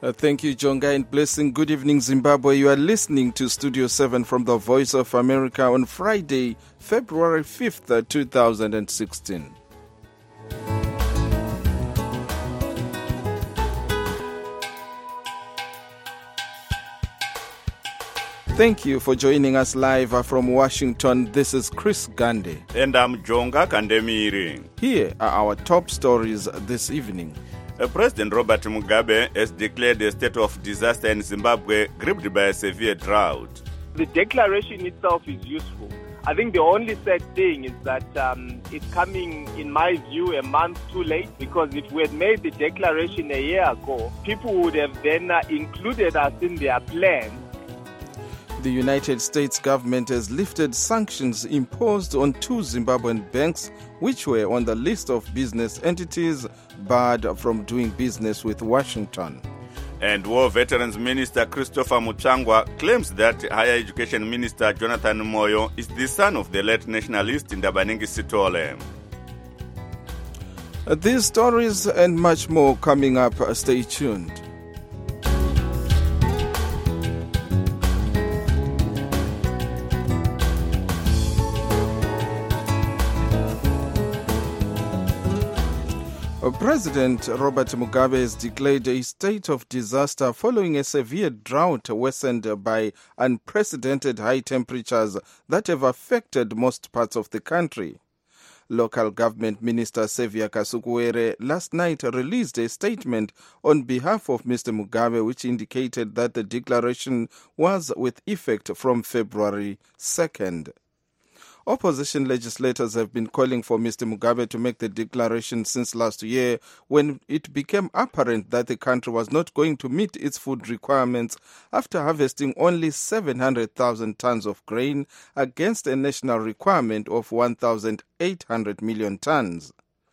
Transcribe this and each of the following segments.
Thank you, Jonga, and blessing. Good evening, Zimbabwe. You are listening to Studio 7 from the Voice of America on Friday, February 5th, 2016. Thank you for joining us live from Washington. This is Chris Gandhi. And I'm Jonga Kandemiri. Here are our top stories this evening. President Robert Mugabe has declared a state of disaster in Zimbabwe gripped by a severe drought. The declaration itself is useful. I think the only sad thing is that it's coming, in my view, a month too late, because if we had made the declaration a year ago, people would have then included us in their plans. The United States government has lifted sanctions imposed on 2 Zimbabwean banks which were on the list of business entities barred from doing business with Washington. And War Veterans Minister Christopher Mutsvangwa claims that Higher Education Minister Jonathan Moyo is the son of the late nationalist Ndabaningi Sitole. These stories and much more coming up. Stay tuned. President Robert Mugabe has declared a state of disaster following a severe drought worsened by unprecedented high temperatures that have affected most parts of the country. Local government minister Xavier Kasukuwere last night released a statement on behalf of Mr. Mugabe which indicated that the declaration was with effect from February 2nd. Opposition legislators have been calling for Mr. Mugabe to make the declaration since last year, when it became apparent that the country was not going to meet its food requirements after harvesting only 700,000 tons of grain against a national requirement of 1,800 million tons.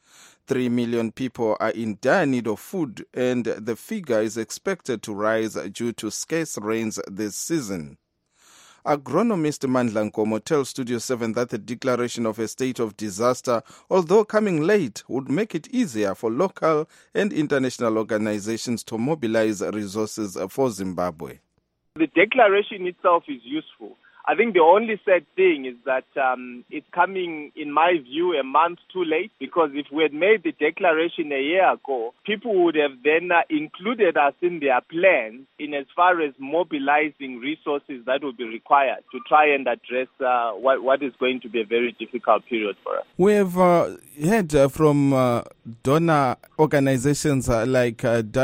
3 million people are in dire need of food, and the figure is expected to rise due to scarce rains this season. Agronomist Mandla Nkomo tells Studio 7 that the declaration of a state of disaster, although coming late, would make it easier for local and international organizations to mobilize resources for Zimbabwe. The declaration itself is useful. I think the only sad thing is that it's coming, in my view, a month too late, because if we had made the declaration a year ago, people would have then included us in their plans in as far as mobilizing resources that will be required to try and address what is going to be a very difficult period for us. We have heard from donor organizations like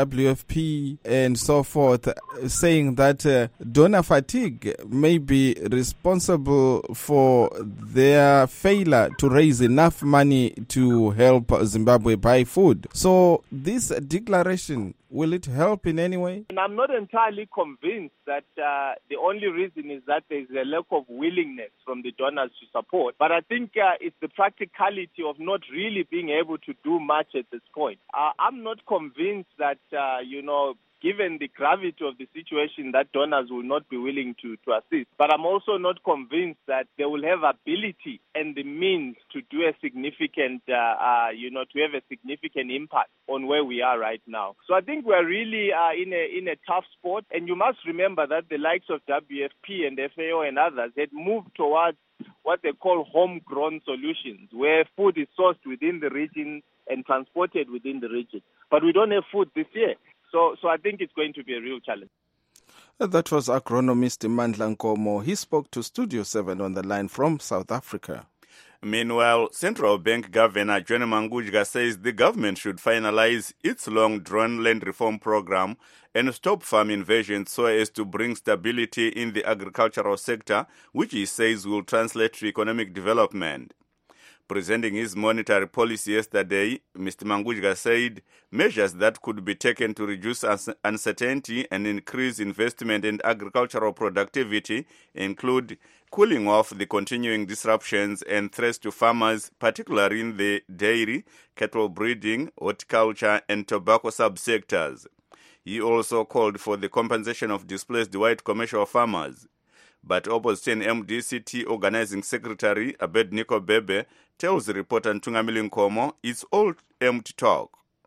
WFP and so forth saying that donor fatigue may be responsible for their failure to raise enough money to help Zimbabwe buy food. So this declaration, will it help in any way? And I'm not entirely convinced that the only reason is that there's a lack of willingness from the donors to support. But I think it's the practicality of not really being able to do much at this point. I'm not convinced that, given the gravity of the situation, that donors will not be willing to assist. But I'm also not convinced that they will have ability and the means to do a significant, to have a significant impact on where we are right now. So I think we're really in a tough spot. And you must remember that the likes of WFP and FAO and others had moved towards what they call homegrown solutions, where food is sourced within the region and transported within the region. But we don't have food this year. So I think it's going to be a real challenge. That was agronomist Mandla Nkomo. He spoke to Studio 7 on the line from South Africa. Meanwhile, Central Bank Governor John Mangudya says the government should finalize its long-drawn land reform program and stop farm invasions so as to bring stability in the agricultural sector, which he says will translate to economic development. Presenting his monetary policy yesterday, Mr. Mangudya said measures that could be taken to reduce uncertainty and increase investment in agricultural productivity include cooling off the continuing disruptions and threats to farmers, particularly in the dairy, cattle breeding, horticulture, and tobacco subsectors. He also called for the compensation of displaced white commercial farmers. But opposition MDCT Organizing Secretary Abednego Bebe tells reporter Ntungamili Nkomo it's all empty talk.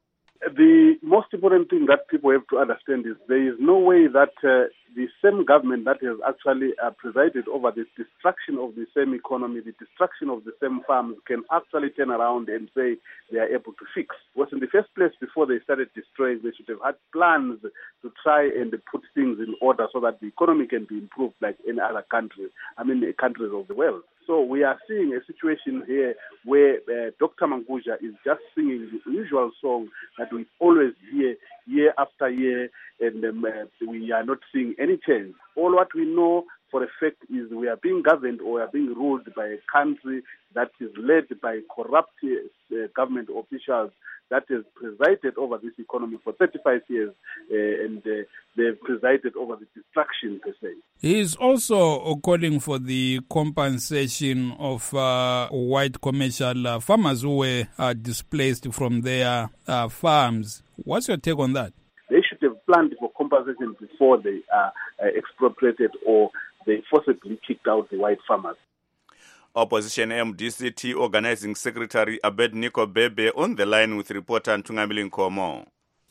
The most important thing that people have to understand is there is no way that the same government that has actually presided over the destruction of the same economy, the destruction of the same farms, can actually turn around and say they are able to fix. Because in the first place, before they started destroying, they should have had plans to try and put things in order so that the economy can be improved like any other country, the countries of the world. So we are seeing a situation here where Dr. Mangudya is just singing the usual song that we always hear year after year, and we are not seeing any change. All what we know for a fact is we are being governed or we are being ruled by a country that is led by corrupt government officials that has presided over this economy for 35 years, and they've presided over the destruction, per se. He is also calling for the compensation of white commercial farmers who were displaced from their farms. What's your take on that? They should have planned for compensation before they are expropriated or they forcibly kicked out the white farmers. Opposition MDCT Organizing Secretary Abednego Bebe on the line with reporter Ntungamili Nkomo.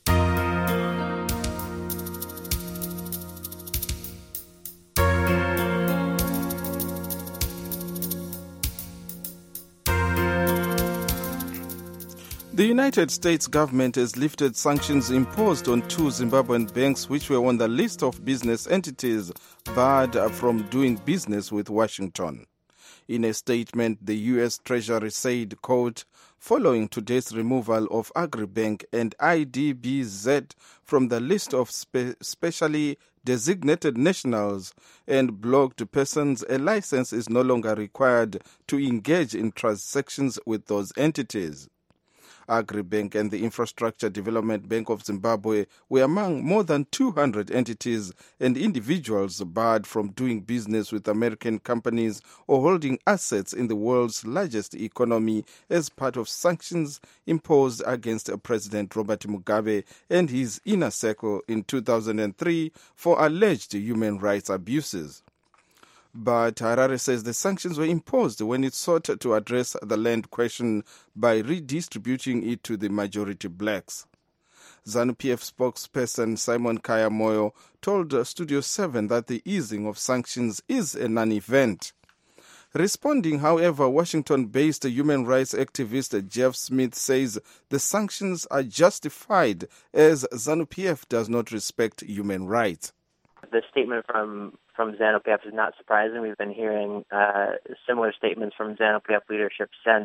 The United States government has lifted sanctions imposed on 2 Zimbabwean banks which were on the list of business entities barred from doing business with Washington. In a statement, the U.S. Treasury said, quote, following today's removal of Agribank and IDBZ from the list of specially designated nationals and blocked persons, a license is no longer required to engage in transactions with those entities. Agribank and the Infrastructure Development Bank of Zimbabwe were among more than 200 entities and individuals barred from doing business with American companies or holding assets in the world's largest economy as part of sanctions imposed against President Robert Mugabe and his inner circle in 2003 for alleged human rights abuses. But Harare says the sanctions were imposed when it sought to address the land question by redistributing it to the majority blacks. ZANU-PF spokesperson Simon Kaya Moyo told Studio 7 that the easing of sanctions is a non-event. Responding, however, Washington-based human rights activist Jeff Smith says the sanctions are justified as ZANU-PF does not respect human rights. The statement from ZANU-PF is not surprising. We've been hearing similar statements from ZANU-PF leadership since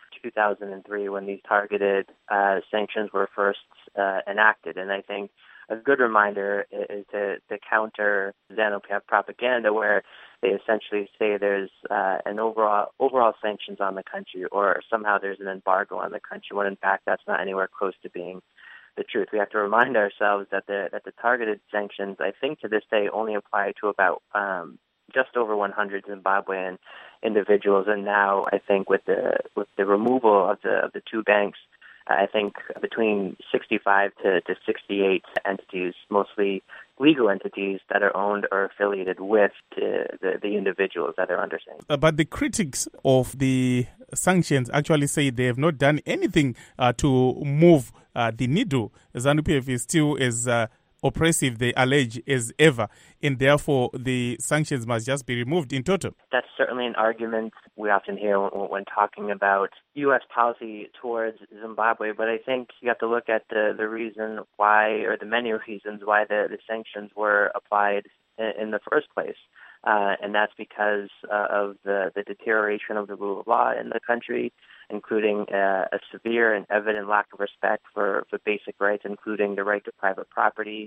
2003 when these targeted sanctions were first enacted. And I think a good reminder is to counter ZANU-PF propaganda where they essentially say there's an overall sanctions on the country or somehow there's an embargo on the country when in fact that's not anywhere close to being the truth. We have to remind ourselves that the targeted sanctions, I think to this day, only apply to about just over 100 Zimbabwean individuals, and now I think with the removal of the 2 banks, I think between 65 to 68 entities, mostly legal entities that are owned or affiliated with the individuals that are under sanctions. But the critics of the sanctions actually say they have not done anything to move the needle. ZANU-PF is still as oppressive, they allege, as ever, and therefore the sanctions must just be removed in total. That's certainly an argument we often hear when talking about U.S. policy towards Zimbabwe, but I think you have to look at the reason why, or the many reasons why the sanctions were applied in the first place. And that's because of the deterioration of the rule of law in the country, including a severe and evident lack of respect for basic rights, including the right to private property.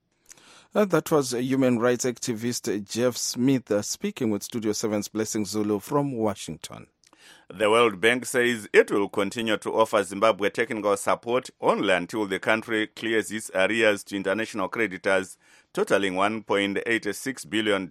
That was human rights activist Jeff Smith speaking with Studio 7's Blessing Zulu from Washington. The World Bank says it will continue to offer Zimbabwe technical support only until the country clears its arrears to international creditors, totaling $1.86 billion.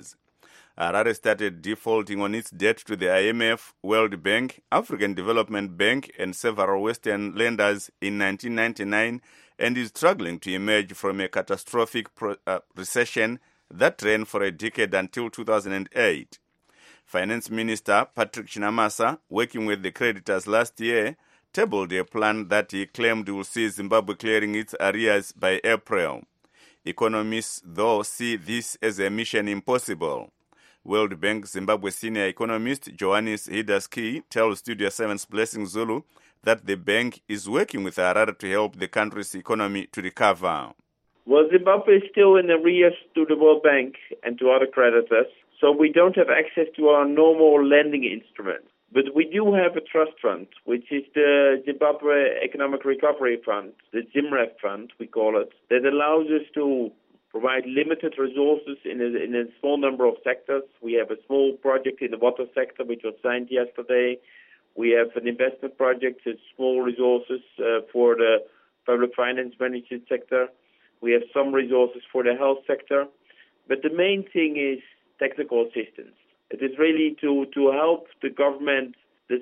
Harare started defaulting on its debt to the IMF, World Bank, African Development Bank, and several Western lenders in 1999 and is struggling to emerge from a catastrophic recession that ran for a decade until 2008. Finance Minister Patrick Chinamasa, working with the creditors last year, tabled a plan that he claimed will see Zimbabwe clearing its arrears by April. Economists, though, see this as a mission impossible. World Bank Zimbabwe senior economist Johannes Hidaski tells Studio 7's Blessing Zulu that the bank is working with Harare to help the country's economy to recover. Well, Zimbabwe is still in arrears to the World Bank and to other creditors, so we don't have access to our normal lending instruments. But we do have a trust fund, which is the Zimbabwe Economic Recovery Fund, the ZIMREF fund, we call it, that allows us to provide limited resources in a small number of sectors. We have a small project in the water sector, which was signed yesterday. We have an investment project with small resources for the public finance management sector. We have some resources for the health sector. But the main thing is technical assistance. It is really to help the government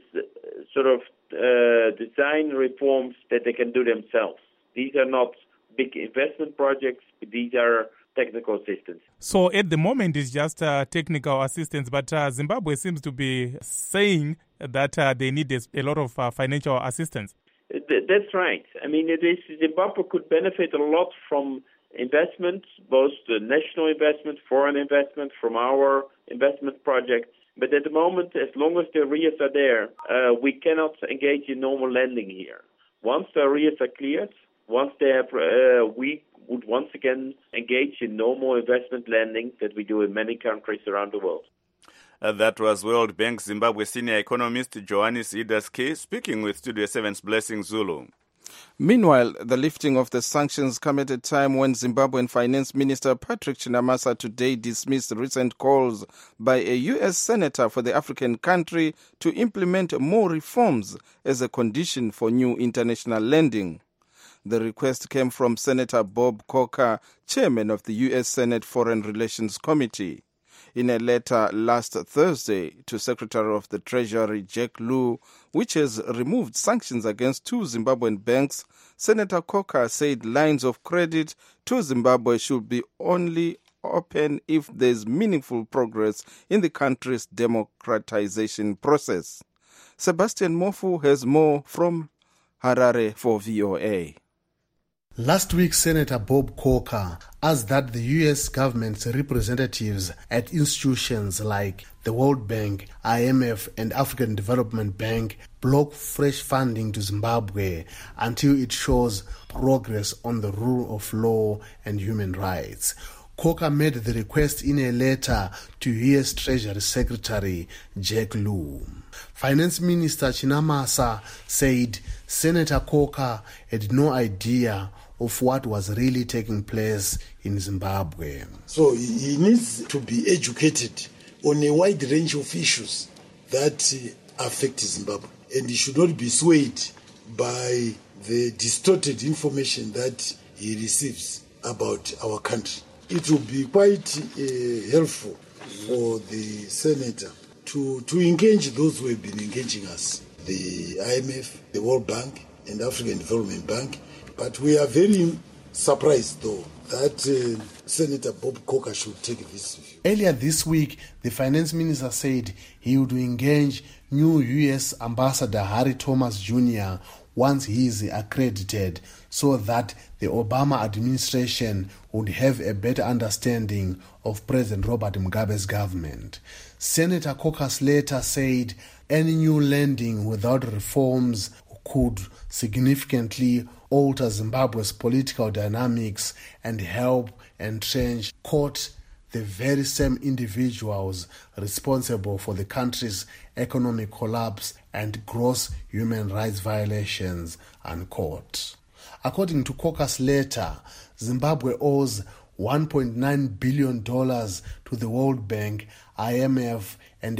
design reforms that they can do themselves. These are not big investment projects, but these are technical assistance. So at the moment it's just technical assistance, but Zimbabwe seems to be saying that they need a lot of financial assistance. That's right. I mean, Zimbabwe could benefit a lot from investment, both the national investment, foreign investment, from our investment projects. But at the moment, as long as the arrears are there, we cannot engage in normal lending here. Once the arrears are cleared, once they have, we would once again engage in normal investment lending that we do in many countries around the world. That was World Bank Zimbabwe senior economist Johannes Hidaski speaking with Studio 7's Blessing Zulu. Meanwhile, the lifting of the sanctions come at a time when Zimbabwean Finance Minister Patrick Chinamasa today dismissed recent calls by a U.S. senator for the African country to implement more reforms as a condition for new international lending. The request came from Senator Bob Corker, chairman of the U.S. Senate Foreign Relations Committee. In a letter last Thursday to Secretary of the Treasury Jack Lew, which has removed sanctions against two Zimbabwean banks, Senator Corker said lines of credit to Zimbabwe should be only open if there's meaningful progress in the country's democratization process. Sebastian Mofu has more from Harare for VOA. Last week, Senator Bob Corker asked that the U.S. government's representatives at institutions like the World Bank, IMF, and African Development Bank block fresh funding to Zimbabwe until it shows progress on the rule of law and human rights. Corker made the request in a letter to U.S. Treasury Secretary Jack Lew. Finance Minister Chinamasa said Senator Corker had no idea of what was really taking place in Zimbabwe. So he needs to be educated on a wide range of issues that affect Zimbabwe. And he should not be swayed by the distorted information that he receives about our country. It will be quite helpful for the senator to engage those who have been engaging us, the IMF, the World Bank, and the African Development Bank. But we are very surprised, though, that Senator Bob Corker should take this view. Earlier this week, the finance minister said he would engage new U.S. Ambassador Harry Thomas Jr. once he is accredited, so that the Obama administration would have a better understanding of President Robert Mugabe's government. Senator Corker's letter said any new lending without reforms could significantly alter Zimbabwe's political dynamics and help entrench, quote, the very same individuals responsible for the country's economic collapse and gross human rights violations, unquote. According to Corker's letter, Zimbabwe owes $1.9 billion to the World Bank, IMF, and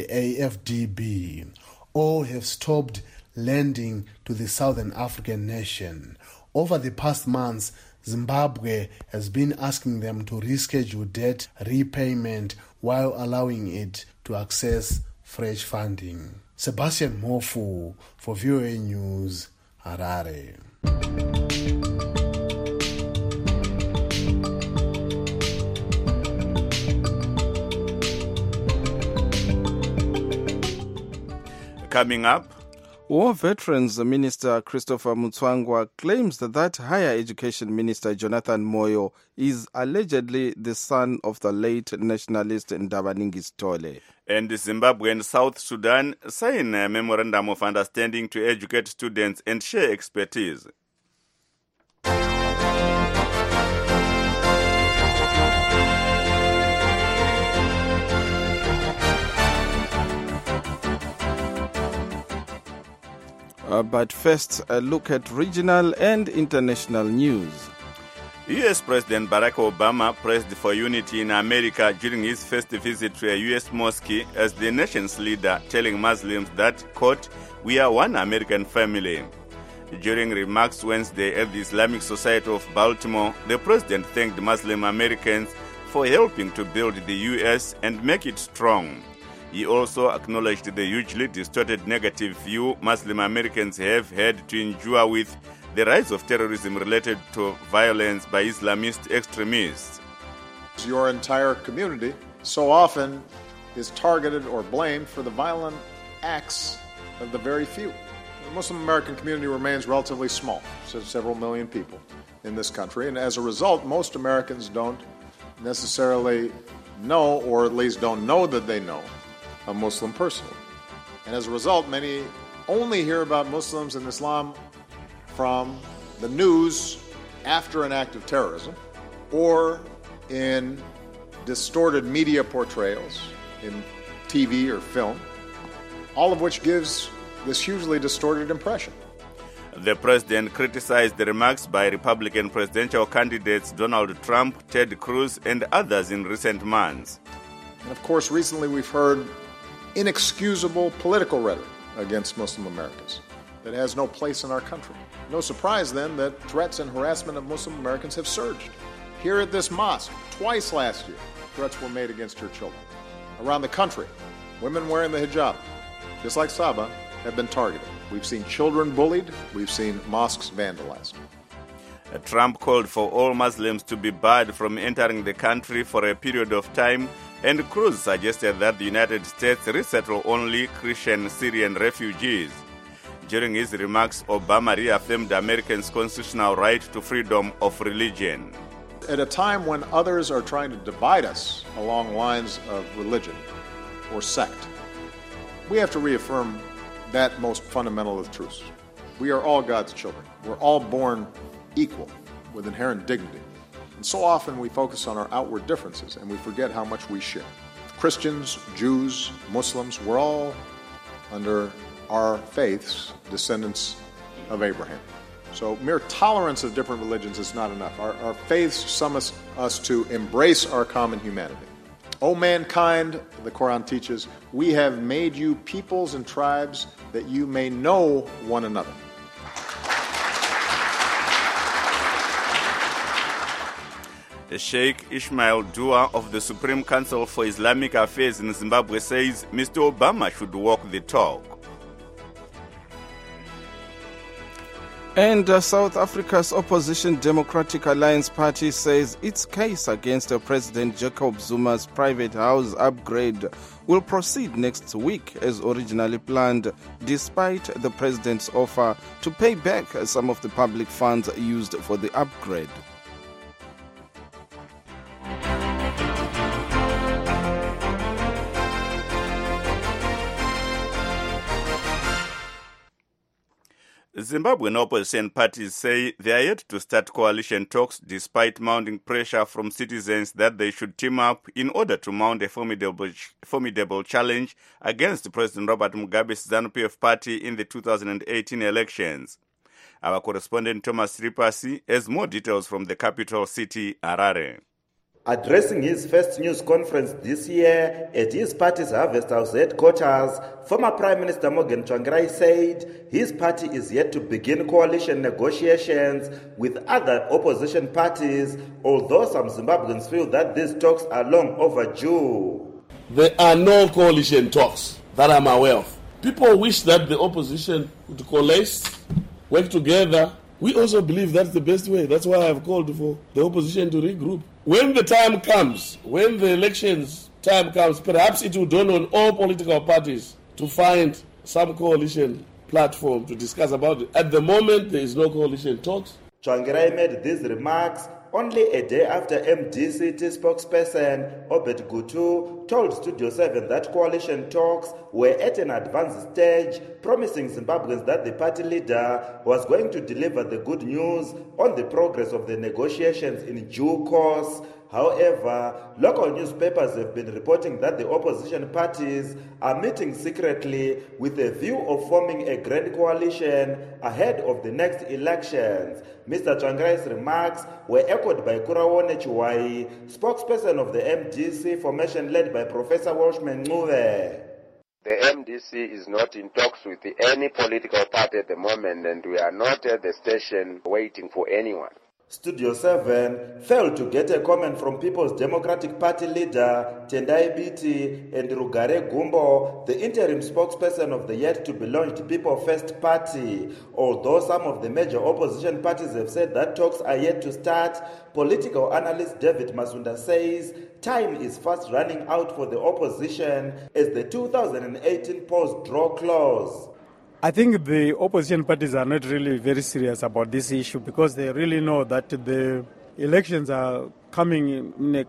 AFDB. All have stopped lending to the Southern African nation. Over the past months, Zimbabwe has been asking them to reschedule debt repayment while allowing it to access fresh funding. Sebastian Mofu for VOA News, Harare. Coming up, War Veterans Minister Christopher Mutsvangwa claims that Higher Education Minister Jonathan Moyo is allegedly the son of the late nationalist Ndabaningi Sithole. And Zimbabwe and South Sudan sign a memorandum of understanding to educate students and share expertise. But first, a look at regional and international news. U.S. President Barack Obama pressed for unity in America during his first visit to a U.S. mosque as the nation's leader, telling Muslims that, quote, "We are one American family." During remarks Wednesday at the Islamic Society of Baltimore, the president thanked Muslim Americans for helping to build the U.S. and make it strong. He also acknowledged the hugely distorted negative view Muslim Americans have had to endure with the rise of terrorism related to violence by Islamist extremists. Your entire community so often is targeted or blamed for the violent acts of the very few. The Muslim American community remains relatively small, so several million people in this country, and as a result, most Americans don't necessarily know, or at least don't know that they know, a Muslim personally. And as a result, many only hear about Muslims and Islam from the news after an act of terrorism or in distorted media portrayals in TV or film, all of which gives this hugely distorted impression. The president criticized the remarks by Republican presidential candidates Donald Trump, Ted Cruz, and others in recent months. And of course, recently we've heard inexcusable political rhetoric against Muslim Americans that has no place in our country. No surprise then that threats and harassment of Muslim Americans have surged. Here at this mosque, twice last year, threats were made against your children. Around the country, women wearing the hijab, just like Saba, have been targeted. We've seen children bullied. We've seen mosques vandalized. Trump called for all Muslims to be barred from entering the country for a period of time, and Cruz suggested that the United States resettle only Christian Syrian refugees. During his remarks, Obama reaffirmed Americans' constitutional right to freedom of religion. At a time when others are trying to divide us along lines of religion or sect, we have to reaffirm that most fundamental of truths. We are all God's children. We're all born equal with inherent dignity. And so often we focus on our outward differences and we forget how much we share. Christians, Jews, Muslims, we're all under our faiths descendants of Abraham. So mere tolerance of different religions is not enough. Our faiths summon us to embrace our common humanity. O mankind, the Quran teaches, we have made you peoples and tribes that you may know one another. Sheikh Ismail Dua of the Supreme Council for Islamic Affairs in Zimbabwe says Mr. Obama should walk the talk. And South Africa's opposition Democratic Alliance Party says its case against President Jacob Zuma's private house upgrade will proceed next week as originally planned, despite the president's offer to pay back some of the public funds used for the upgrade. Zimbabwean opposition parties say they are yet to start coalition talks despite mounting pressure from citizens that they should team up in order to mount a formidable challenge against President Robert Mugabe's ZANU-PF party in the 2018 elections. Our correspondent Thomas Ripasi has more details from the capital city, Harare. Addressing his first news conference this year at his party's Harvest House headquarters, former Prime Minister Morgan Tsvangirai said his party is yet to begin coalition negotiations with other opposition parties, although some Zimbabweans feel that these talks are long overdue. There are no coalition talks that I'm aware of. People wish that the opposition would coalesce, work together. We also believe that's the best way. That's why I've called for the opposition to regroup. When the time comes, when the elections time comes, perhaps it will dawn on all political parties to find some coalition platform to discuss about it. At the moment, there is no coalition talks. Tsvangirai made these remarks only a day after MDC spokesperson Obed Gutu told Studio 7 that coalition talks were at an advanced stage, promising Zimbabweans that the party leader was going to deliver the good news on the progress of the negotiations in due course. However, local newspapers have been reporting that the opposition parties are meeting secretly with a view of forming a grand coalition ahead of the next elections. Mr. Tsvangirai's remarks were echoed by Kurawone Chiwai, spokesperson of the MDC formation led by Professor Walshman Ncube. The MDC is not in talks with any political party at the moment, and we are not at the station waiting for anyone. Studio 7 failed to get a comment from People's Democratic Party leader Tendai Biti and Rugare Gumbo, the interim spokesperson of the yet-to-be-launched People First Party. Although some of the major opposition parties have said that talks are yet to start, political analyst David Masunda says time is fast running out for the opposition as the 2018 polls draw close. I think the opposition parties are not really very serious about this issue because they really know that the elections are coming in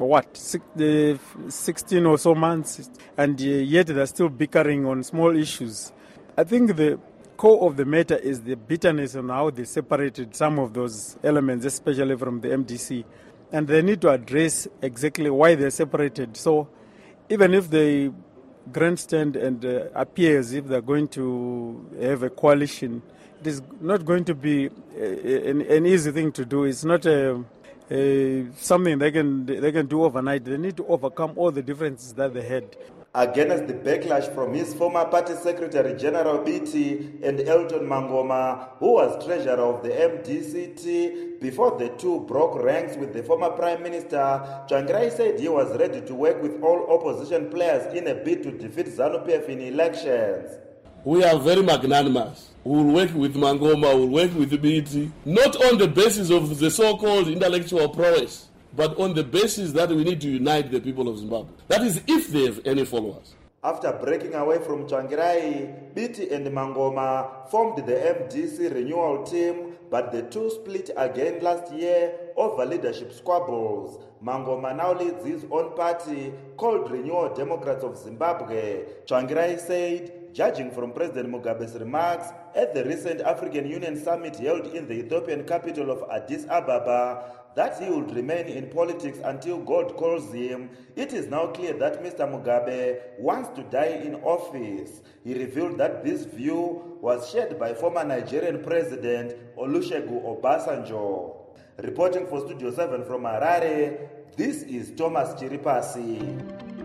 16 or so months, and yet they're still bickering on small issues. I think the core of the matter is the bitterness on how they separated some of those elements, especially from the MDC, and they need to address exactly why they're separated. So even if they grandstand and appear as if they're going to have a coalition, it is not going to be an easy thing to do. It's not something they can do overnight. They need to overcome all the differences that they had. Against the backlash from his former party secretary General Biti and Elton Mangoma, who was treasurer of the MDCT before the two broke ranks with the former Prime Minister, Tsvangirai said he was ready to work with all opposition players in a bid to defeat ZANU-PF in elections. We are very magnanimous. We will work with Mangoma, we will work with Biti, not on the basis of the so-called intellectual prowess, but on the basis that we need to unite the people of Zimbabwe. That is, if they have any followers. After breaking away from Tsvangirai, Biti and Mangoma formed the MDC renewal team, but the two split again last year over leadership squabbles. Mangoma now leads his own party called Renewal Democrats of Zimbabwe. Tsvangirai said, judging from President Mugabe's remarks at the recent African Union summit held in the Ethiopian capital of Addis Ababa, that he would remain in politics until God calls him, it is now clear that Mr. Mugabe wants to die in office. He revealed that this view was shared by former Nigerian President Olusegun Obasanjo. Reporting for Studio 7 from Harare, this is Thomas Chiripasi.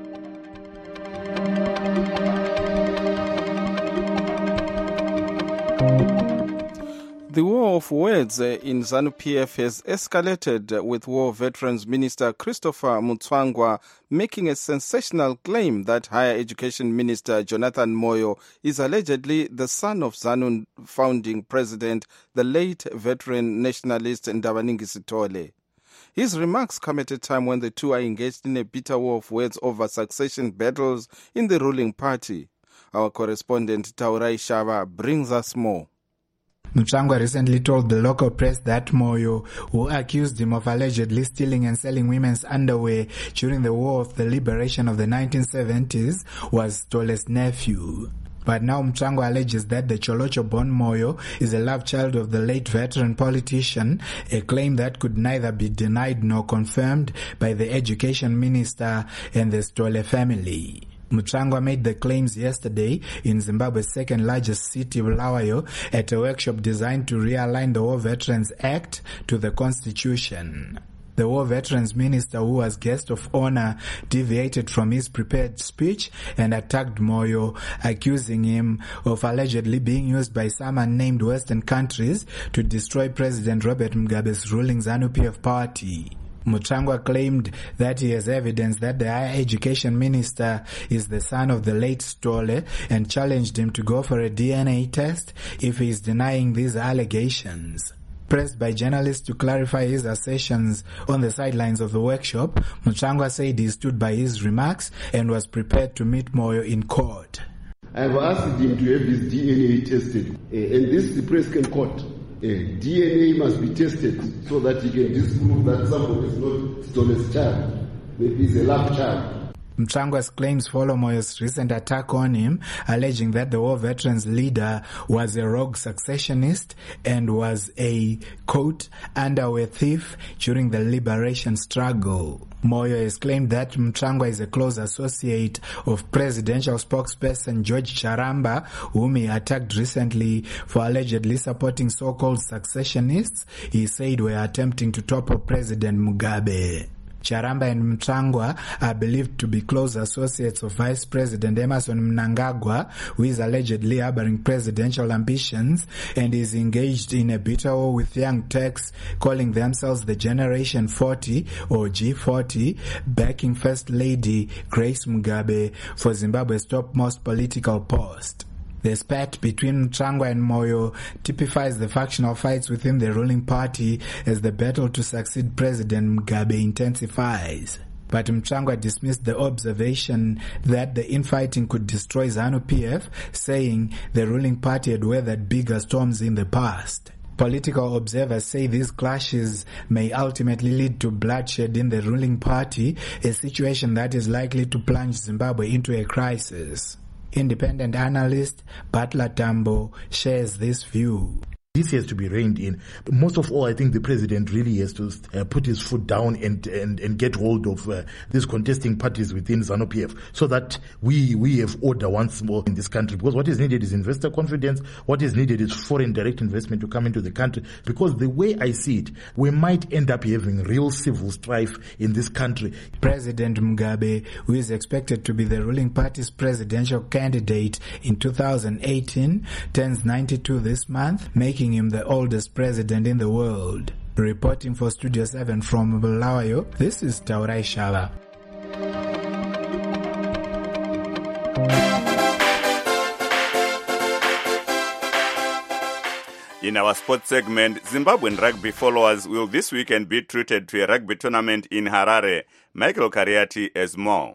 The war of words in ZANU-PF has escalated, with War Veterans Minister Christopher Mutsvangwa making a sensational claim that Higher Education Minister Jonathan Moyo is allegedly the son of ZANU founding president, the late veteran nationalist Ndabaningi Sithole. His remarks come at a time when the two are engaged in a bitter war of words over succession battles in the ruling party. Our correspondent Taurai Shava brings us more. Mutsvangwa recently told the local press that Moyo, who accused him of allegedly stealing and selling women's underwear during the War of the Liberation of the 1970s, was Stole's nephew. But now Mutsvangwa alleges that the Cholocho-born Moyo is a love child of the late veteran politician, a claim that could neither be denied nor confirmed by the education minister and the Stole family. Mutsvangwa made the claims yesterday in Zimbabwe's second largest city, Bulawayo, at a workshop designed to realign the War Veterans Act to the Constitution. The War Veterans Minister, who was guest of honor, deviated from his prepared speech and attacked Moyo, accusing him of allegedly being used by some unnamed Western countries to destroy President Robert Mugabe's ruling ZANU-PF party. Mutsvangwa claimed that he has evidence that the Higher Education Minister is the son of the late Stole and challenged him to go for a DNA test if he is denying these allegations. Pressed by journalists to clarify his assertions on the sidelines of the workshop, Mutsvangwa said he stood by his remarks and was prepared to meet Moyo in court. I have asked him to have his DNA tested, and this the Prescan court. DNA must be tested so that he can disprove that someone is not Stole's child. Maybe he's a lab child. Mchangwa's claims follow Moyo's recent attack on him, alleging that the war veterans leader was a rogue successionist and was a, quote, underwear thief during the liberation struggle. Moyo has claimed that Mchangwa is a close associate of presidential spokesperson George Charamba, whom he attacked recently for allegedly supporting so-called successionists he said were attempting to topple President Mugabe. Charamba and Mchangwa are believed to be close associates of Vice President Emmerson Mnangagwa, who is allegedly harboring presidential ambitions and is engaged in a bitter war with young Turks calling themselves the Generation 40 or G40, backing First Lady Grace Mugabe for Zimbabwe's topmost political post. The spat between Mchangwa and Moyo typifies the factional fights within the ruling party as the battle to succeed President Mugabe intensifies. But Mchangwa dismissed the observation that the infighting could destroy ZANU-PF, saying the ruling party had weathered bigger storms in the past. Political observers say these clashes may ultimately lead to bloodshed in the ruling party, a situation that is likely to plunge Zimbabwe into a crisis. Independent analyst Butler Tambo shares this view. This has to be reined in. Most of all, I think the president really has to put his foot down and get hold of these contesting parties within ZANU-PF so that we have order once more in this country. Because what is needed is investor confidence. What is needed is foreign direct investment to come into the country. Because the way I see it, we might end up having real civil strife in this country. President Mugabe, who is expected to be the ruling party's presidential candidate in 2018, turns 92 this month, making him the oldest president in the world. Reporting for Studio 7 from Bulawayo, this is Taurai Shala. In our sports segment, Zimbabwean rugby followers will this weekend be treated to a rugby tournament in Harare. Michael Kariati has more.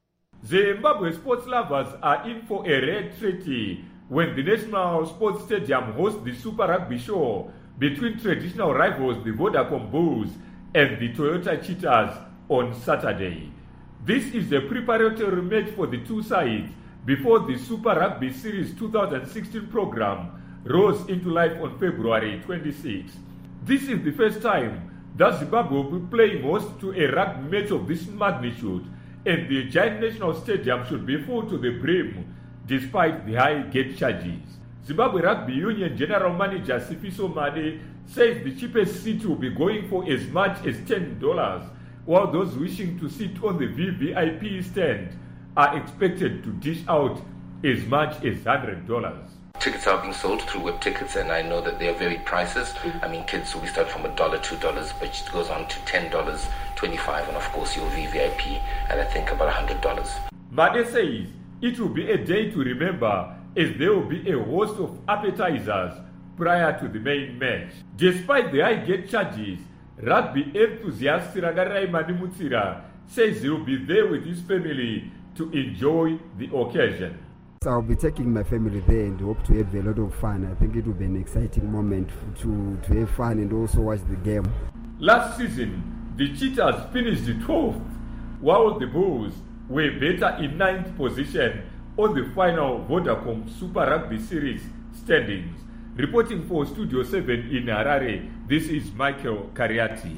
Zimbabwe sports lovers are in for a rare treaty when the National Sports Stadium hosts the Super Rugby Show between traditional rivals the Vodacom Bulls and the Toyota Cheetahs on Saturday. This is a preparatory match for the two sides before the Super Rugby Series 2016 program rolls into life on February 26. This is the first time that Zimbabwe will be playing host to a rugby match of this magnitude, and the giant national stadium should be full to the brim despite the high gate charges. Zimbabwe Rugby Union General Manager Sifiso Made says the cheapest seat will be going for as much as $10, while those wishing to sit on the VVIP stand are expected to dish out as much as $100. Tickets are being sold through web tickets, and I know that they are varied prices. I mean, kids will be starting from $1, $2, but it goes on to $10, $25, and of course your VVIP, and I think about $100. Made says it will be a day to remember, as there will be a host of appetizers prior to the main match. Despite the high gate charges, rugby enthusiast Siragarai Manimutsira says he will be there with his family to enjoy the occasion. So I'll be taking my family there and hope to have a lot of fun. I think it will be an exciting moment to have fun and also watch the game. Last season, the Cheetahs finished 12th, while the Bulls were better in 9th position on the final Vodacom Super Rugby Series standings. Reporting for Studio 7 in Harare, this is Michael Kariati.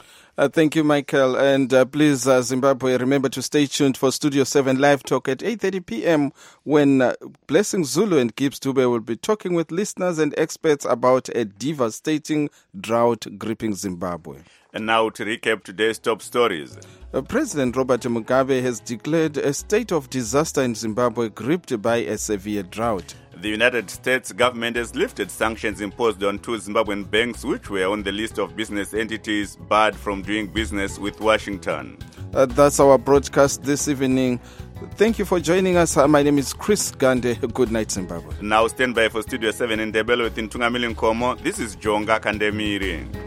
Thank you, Michael. And please, Zimbabwe, remember to stay tuned for Studio 7 Live Talk at 8:30 p.m. when Blessing Zulu and Gibbs Dube will be talking with listeners and experts about a devastating drought gripping Zimbabwe. And now to recap today's top stories. President Robert Mugabe has declared a state of disaster in Zimbabwe gripped by a severe drought. The United States government has lifted sanctions imposed on two Zimbabwean banks which were on the list of business entities barred from doing business with Washington. That's our broadcast this evening. Thank you for joining us. My name is Chris Gande. Good night, Zimbabwe. Now stand by for Studio 7 in Ndebele with Ntungamili Nkomo. This is Jonga Kandemiri.